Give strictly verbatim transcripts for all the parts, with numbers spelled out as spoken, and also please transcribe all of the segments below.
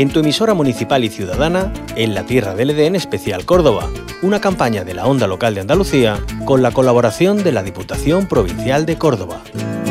en tu emisora municipal y ciudadana, en la Tierra del Edén Especial Córdoba, una campaña de la Onda Local de Andalucía con la colaboración de la Diputación Provincial de Córdoba.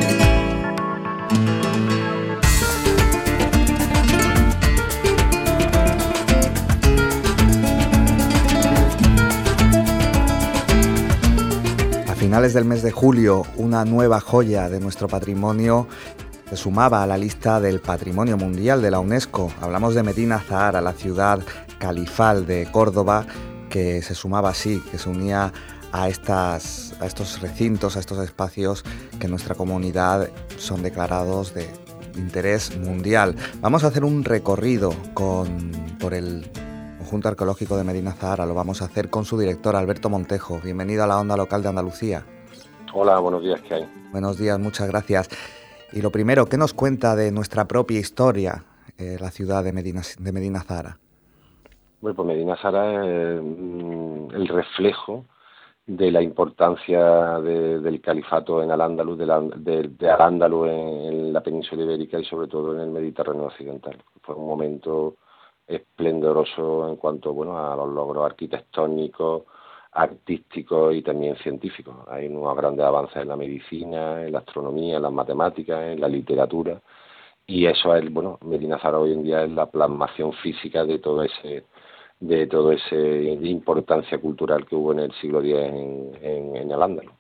A finales del mes de julio, una nueva joya de nuestro patrimonio se sumaba a la lista del Patrimonio Mundial de la UNESCO. Hablamos de Medina Zahara, la ciudad califal de Córdoba, que se sumaba así, que se unía a, estas, a estos recintos, a estos espacios que en nuestra comunidad son declarados de interés mundial. Vamos a hacer un recorrido con, por el Conjunto Arqueológico de Medina Zahara. Lo vamos a hacer con su director, Alberto Montejo. Bienvenido a la Onda Local de Andalucía. Hola, buenos días, ¿qué hay? Buenos días, muchas gracias. Y lo primero, ¿qué nos cuenta de nuestra propia historia eh, la ciudad de Medina, de Medina Zahara? Bueno, pues Medina Zahara es eh, el reflejo de la importancia de, del califato en Al-Ándalus, de, la, de, de Al-Ándalus en, en la península ibérica y sobre todo en el Mediterráneo occidental. Fue un momento esplendoroso en cuanto, bueno, a los logros arquitectónicos, artísticos y también científicos. Hay unos grandes avances en la medicina, en la astronomía, en las matemáticas, en la literatura, y eso es, bueno, Medina Zahara hoy en día es la plasmación física de todo ese de todo ese de importancia cultural que hubo en el siglo diez en, en, en Al-Ándalus.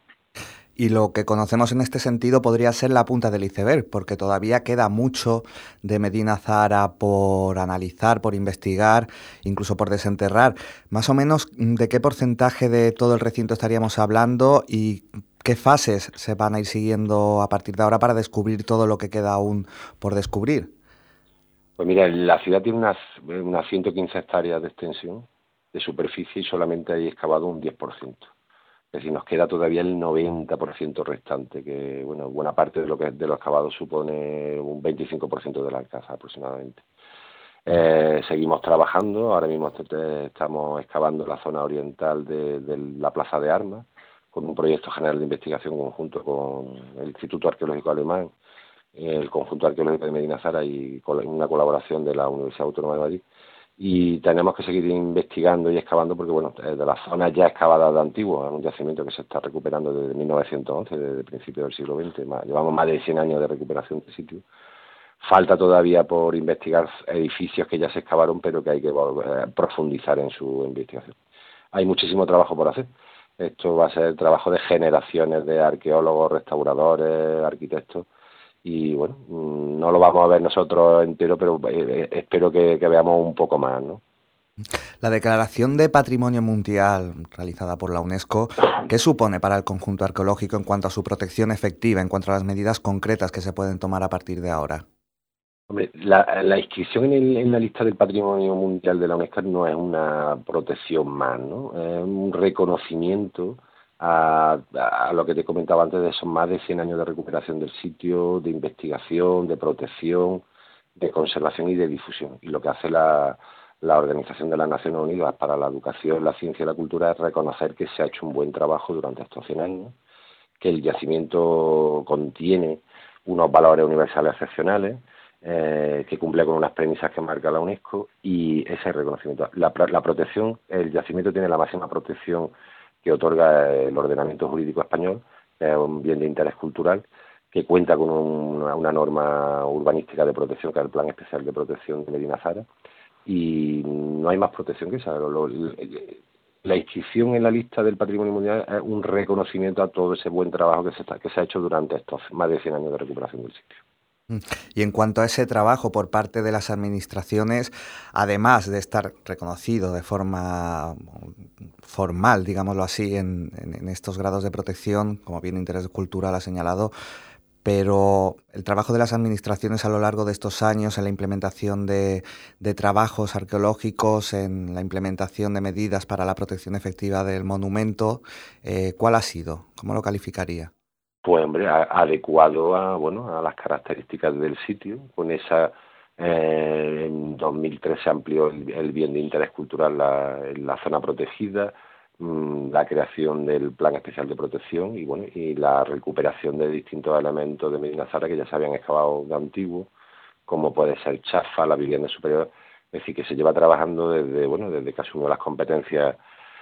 Y lo que conocemos en este sentido podría ser la punta del iceberg, porque todavía queda mucho de Medina Zahara por analizar, por investigar, incluso por desenterrar. Más o menos, ¿de qué porcentaje de todo el recinto estaríamos hablando y qué fases se van a ir siguiendo a partir de ahora para descubrir todo lo que queda aún por descubrir? Pues mira, la ciudad tiene unas, unas ciento quince hectáreas de extensión de superficie y solamente hay excavado un diez por ciento. Es decir, nos queda todavía el noventa por ciento restante, que bueno, buena parte de lo que de lo excavado supone un veinticinco por ciento de la alcázar aproximadamente. Eh, seguimos trabajando, ahora mismo estamos excavando la zona oriental de, de la Plaza de Armas, con un proyecto general de investigación conjunto con el Instituto Arqueológico Alemán, el Conjunto Arqueológico de Medina Zahara y una colaboración de la Universidad Autónoma de Madrid. Y tenemos que seguir investigando y excavando porque, bueno, de las zonas ya excavadas de antiguo, es un yacimiento que se está recuperando desde mil novecientos once, desde principios del siglo veinte, más, llevamos más de cien años de recuperación del sitio. Falta todavía por investigar edificios que ya se excavaron, pero que hay que eh, profundizar en su investigación. Hay muchísimo trabajo por hacer. Esto va a ser trabajo de generaciones de arqueólogos, restauradores, arquitectos, y bueno, no lo vamos a ver nosotros entero, pero eh, espero que, que veamos un poco más, ¿no? La declaración de Patrimonio Mundial realizada por la UNESCO, ¿qué supone para el conjunto arqueológico en cuanto a su protección efectiva, en cuanto a las medidas concretas que se pueden tomar a partir de ahora? Hombre, la, la inscripción en, el, en la lista del Patrimonio Mundial de la UNESCO no es una protección más, ¿no? Es un reconocimiento A, a lo que te comentaba antes de esos más de cien años de recuperación del sitio, de investigación, de protección, de conservación y de difusión. Y lo que hace la, la Organización de las Naciones Unidas para la Educación, la Ciencia y la Cultura es reconocer que se ha hecho un buen trabajo durante estos cien años, que el yacimiento contiene unos valores universales excepcionales, eh, que cumple con unas premisas que marca la UNESCO, y ese reconocimiento. La, la protección, el yacimiento tiene la máxima protección que otorga el ordenamiento jurídico español, es un bien de interés cultural, que cuenta con un, una, una norma urbanística de protección, que es el Plan Especial de Protección de Medina Zahara, y no hay más protección que esa. Lo, lo, la inscripción en la lista del Patrimonio Mundial es un reconocimiento a todo ese buen trabajo que se, está, que se ha hecho durante estos más de cien años de recuperación del sitio. Y en cuanto a ese trabajo por parte de las administraciones, además de estar reconocido de forma formal, digámoslo así, en, en, en estos grados de protección, como bien interés cultural ha señalado, pero el trabajo de las administraciones a lo largo de estos años en la implementación de, de trabajos arqueológicos, en la implementación de medidas para la protección efectiva del monumento, eh, ¿cuál ha sido? ¿Cómo lo calificaría? Pues hombre, a, adecuado a bueno a las características del sitio. Con esa eh, en dos mil tres se amplió el, el bien de interés cultural la, en la zona protegida, mmm, la creación del Plan Especial de Protección y bueno y la recuperación de distintos elementos de Medina Zahara que ya se habían excavado de antiguo, como puede ser chafa, la vivienda superior. Es decir, que se lleva trabajando desde, bueno, desde casi una de las competencias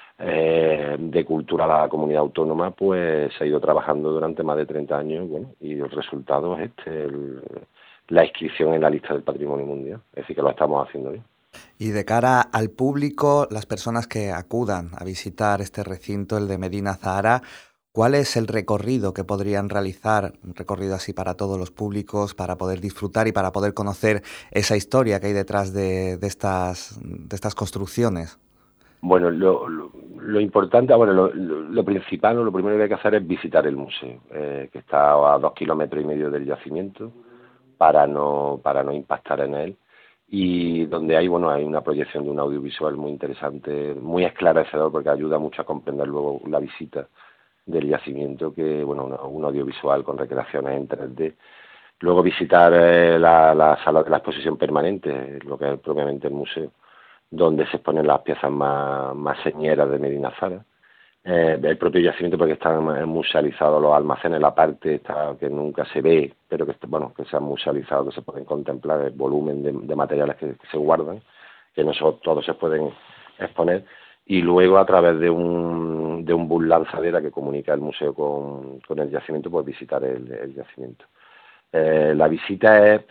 eh, de cultura a la comunidad autónoma, pues se ha ido trabajando durante más de treinta años, bueno, y el resultado es este, el, la inscripción en la lista del Patrimonio Mundial. Es decir, que lo estamos haciendo bien. Y de cara al público, las personas que acudan a visitar este recinto, el de Medina Zahara, ¿cuál es el recorrido que podrían realizar? Un recorrido así para todos los públicos, para poder disfrutar y para poder conocer esa historia que hay detrás de, de, estas, de estas construcciones. Bueno, lo, lo, lo importante, bueno, lo, lo, lo principal, lo primero que hay que hacer es visitar el museo, eh, que está a dos kilómetros y medio del yacimiento, para no, para no impactar en él. Y donde hay, bueno, hay una proyección de un audiovisual muy interesante, muy esclarecedor, porque ayuda mucho a comprender luego la visita del yacimiento, que, bueno, un, un audiovisual con recreaciones en tres D. Luego visitar eh, la, la sala de la exposición permanente, lo que es propiamente el museo, donde se exponen las piezas más, más señeras de Medina Zahara. Eh, el propio yacimiento, porque están musealizados los almacenes, la parte esta que nunca se ve, pero que, bueno, que se han musealizado, que se pueden contemplar, el volumen de, de materiales que, que se guardan, que no son, todos se pueden exponer, y luego a través de un, de un bus lanzadera que comunica el museo con, con el yacimiento, pues visitar el, el yacimiento. Eh, la visita es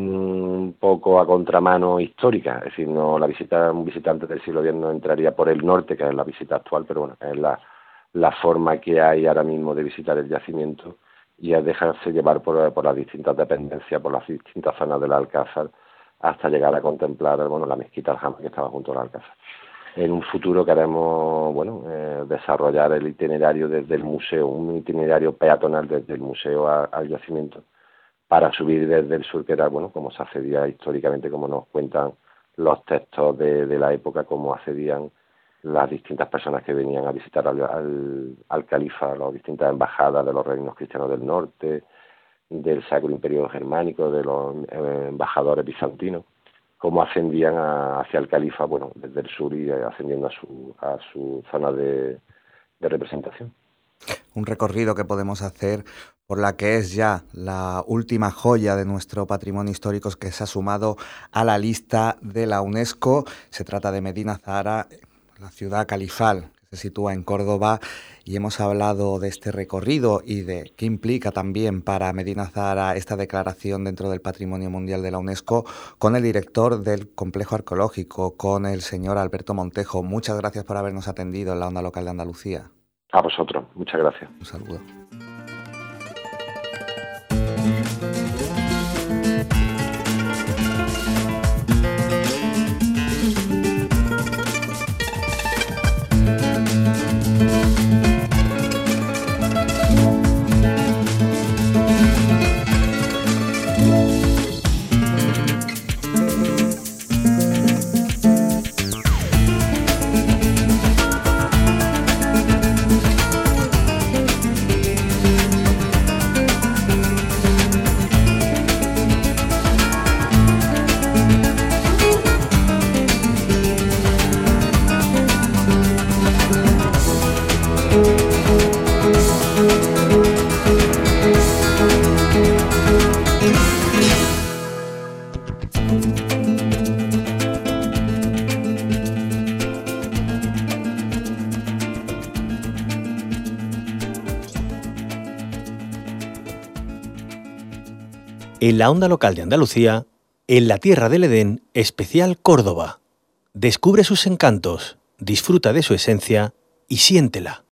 un poco a contramano histórica, es decir, no la visita, un visitante del siglo diez no entraría por el norte, que es la visita actual, pero bueno, es la, la forma que hay ahora mismo de visitar el yacimiento, y es dejarse llevar por, por las distintas dependencias, por las distintas zonas del Alcázar, hasta llegar a contemplar, bueno, la mezquita Aljama, que estaba junto al Alcázar. En un futuro queremos, bueno, eh, desarrollar el itinerario desde el museo, un itinerario peatonal desde el museo a, al yacimiento, para subir desde el sur, que era, bueno, como se accedía históricamente, como nos cuentan los textos de, de la época, cómo accedían las distintas personas que venían a visitar al, al, al califa, las distintas embajadas de los reinos cristianos del norte, del Sacro Imperio Germánico, de los eh, embajadores bizantinos, cómo ascendían a, hacia el califa, bueno, desde el sur y ascendiendo a su, a su zona de, de representación. Un recorrido que podemos hacer por la que es ya la última joya de nuestro patrimonio histórico que se ha sumado a la lista de la UNESCO. Se trata de Medina Zahara, la ciudad califal, que se sitúa en Córdoba, y hemos hablado de este recorrido y de qué implica también para Medina Zahara esta declaración dentro del Patrimonio Mundial de la UNESCO con el director del Complejo Arqueológico, con el señor Alberto Montejo. Muchas gracias por habernos atendido en la Onda Local de Andalucía. A vosotros, muchas gracias. Un saludo. En la Onda Local de Andalucía, en la Tierra del Edén, especial Córdoba. Descubre sus encantos, disfruta de su esencia y siéntela.